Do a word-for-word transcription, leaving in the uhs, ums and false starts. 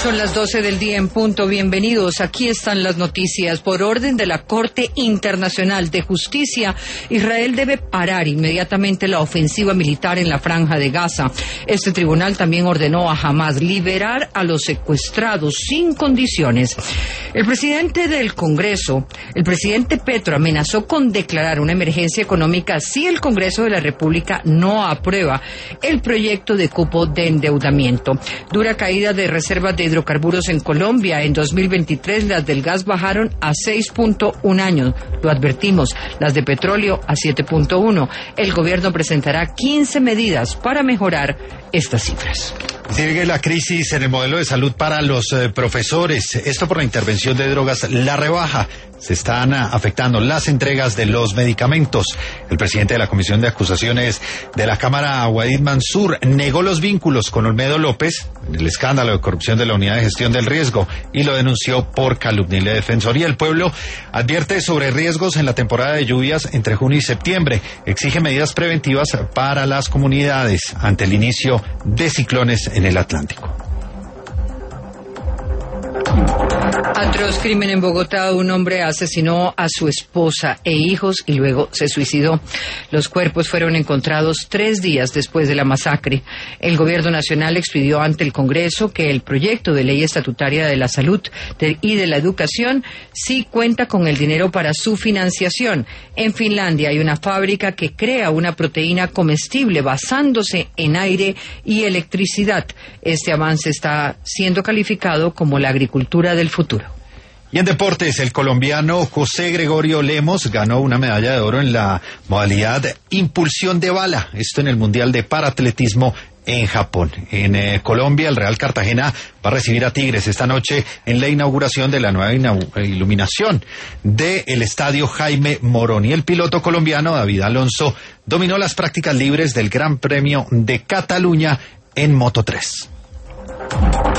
Son las doce del día en punto. Bienvenidos. Aquí están las noticias. Por orden de la Corte Internacional de Justicia, Israel debe parar inmediatamente la ofensiva militar en la Franja de Gaza. Este tribunal también ordenó a Hamás liberar a los secuestrados sin condiciones. El presidente del Congreso, el presidente Petro, amenazó con declarar una emergencia económica si el Congreso de la República no aprueba el proyecto de cupo de endeudamiento. Dura caída de reservas de hidrocarburos en Colombia. En dos mil veintitrés las del gas bajaron a seis punto uno años. Lo advertimos, las de petróleo a siete punto uno. El gobierno presentará quince medidas para mejorar estas cifras. Sigue la crisis en el modelo de salud para los eh, profesores. Esto por la intervención de drogas. La rebaja. Se están afectando las entregas de los medicamentos. El presidente de la Comisión de Acusaciones de la Cámara, Wadid Mansur, negó los vínculos con Olmedo López en el escándalo de corrupción de la Unidad de Gestión del Riesgo y lo denunció por calumnia. La Defensoría del Pueblo advierte sobre riesgos en la temporada de lluvias entre junio y septiembre. Exige medidas preventivas para las comunidades ante el inicio de ciclones en el Atlántico. Atroz crimen en Bogotá. Un hombre asesinó a su esposa e hijos y luego se suicidó. Los cuerpos fueron encontrados tres días después de la masacre. El gobierno nacional expidió ante el Congreso que el proyecto de ley estatutaria de la salud de, y de la educación sí cuenta con el dinero para su financiación. En Finlandia hay una fábrica que crea una proteína comestible basándose en aire y electricidad. Este avance está siendo calificado como la agricultura del futuro. Y en deportes, el colombiano José Gregorio Lemos ganó una medalla de oro en la modalidad impulsión de bala, esto en el Mundial de Paratletismo en Japón. En eh, Colombia, el Real Cartagena va a recibir a Tigres esta noche en la inauguración de la nueva iluminación del estadio Jaime Morón. Y el piloto colombiano David Alonso dominó las prácticas libres del Gran Premio de Cataluña en Moto tres.